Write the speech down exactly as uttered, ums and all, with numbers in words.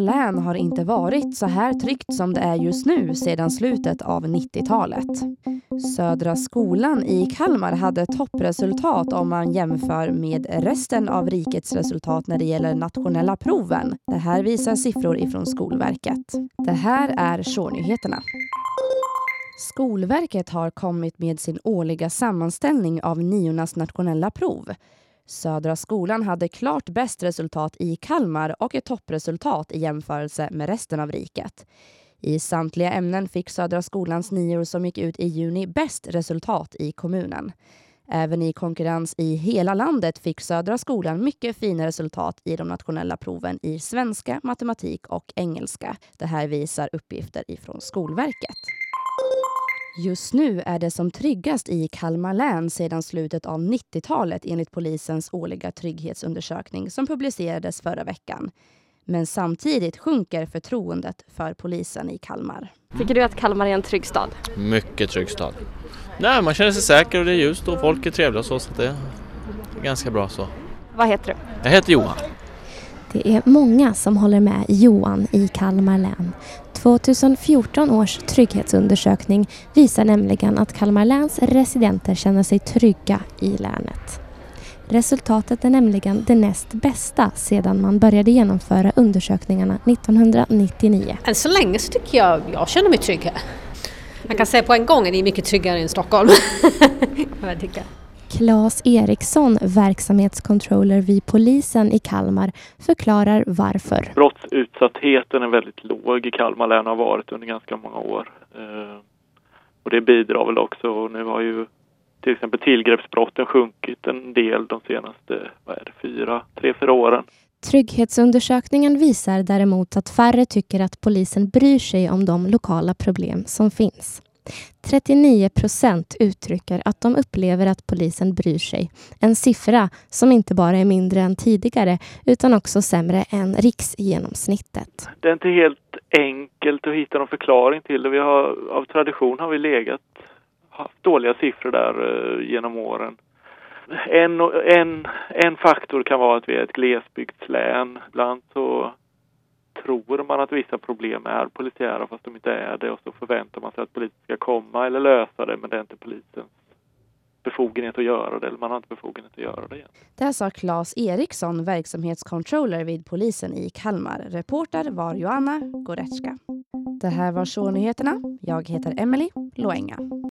Kalmar län har inte varit så här tryggt som det är just nu sedan slutet av nittiotalet. Södra skolan i Kalmar hade toppresultat om man jämför med resten av rikets resultat när det gäller nationella proven. Det här visar siffror ifrån Skolverket. Det här är Shore-nyheterna. Skolverket har kommit med sin årliga sammanställning av niornas nationella prov. Södra skolan hade klart bäst resultat i Kalmar och ett toppresultat i jämförelse med resten av riket. I samtliga ämnen fick Södra skolans nior som gick ut i juni bäst resultat i kommunen. Även i konkurrens i hela landet fick Södra skolan mycket fina resultat i de nationella proven i svenska, matematik och engelska. Det här visar uppgifter ifrån Skolverket. Just nu är det som tryggast i Kalmar län sedan slutet av nittiotalet enligt polisens årliga trygghetsundersökning som publicerades förra veckan. Men samtidigt sjunker förtroendet för polisen i Kalmar. Tycker du att Kalmar är en trygg stad? Mycket trygg stad. Nej, man känner sig säker och det är ljust och folk är trevliga så, så det är ganska bra så. Vad heter du? Jag heter Johan. Det är många som håller med Johan i Kalmar län. tjugohundrafjorton års trygghetsundersökning visar nämligen att Kalmar läns residenter känner sig trygga i länet. Resultatet är nämligen det näst bästa sedan man började genomföra undersökningarna nittonhundranittionio. Än så länge så tycker jag jag känner mig trygg här. Man kan säga på en gång att det är mycket tryggare än Stockholm. Jag tycker. Claes Eriksson, verksamhetscontroller vid polisen i Kalmar, förklarar varför. Brottsutsattheten är väldigt låg i Kalmar län och har varit under ganska många år. Och det bidrar väl också. Och nu har ju till exempel tillgreppsbrotten sjunkit en del de senaste vad är det, fyra, tre, fyra åren. Trygghetsundersökningen visar däremot att färre tycker att polisen bryr sig om de lokala problem som finns. trettionio procent uttrycker att de upplever att polisen bryr sig. En siffra som inte bara är mindre än tidigare utan också sämre än riksgenomsnittet. Det är inte helt enkelt att hitta någon förklaring till det. Vi har, av tradition har vi legat, haft dåliga siffror där eh, genom åren. En, en, en faktor kan vara att vi är ett glesbygdslän. Ibland så tror man att vissa problem är polisiära fast de inte är det och så förväntar man sig att polisen ska komma eller lösa det, men det är inte polisens befogenhet att göra det, eller man har inte befogenhet att göra det igen. Det här sa Claes Eriksson, verksamhetscontroller vid polisen i Kalmar. Reporter var Joanna Goretzka. Det här var Shore-nyheterna. Jag heter Emily Loenga.